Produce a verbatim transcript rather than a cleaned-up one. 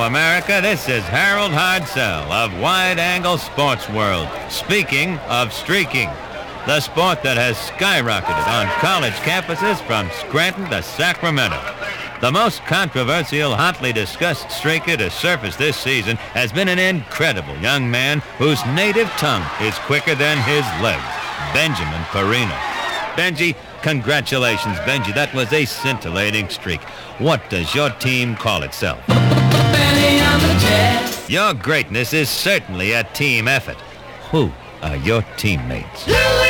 America. This is Harold Hartzell of Wide Angle Sports World, speaking of streaking, the sport that has skyrocketed on college campuses from Scranton to Sacramento. The most controversial, hotly discussed streaker to surface this season has been an incredible young man whose native tongue is quicker than his legs, Benjamin Perino. Benji, congratulations, Benji. That was a scintillating streak. What does your team call itself? Your greatness is certainly a team effort. Who are your teammates?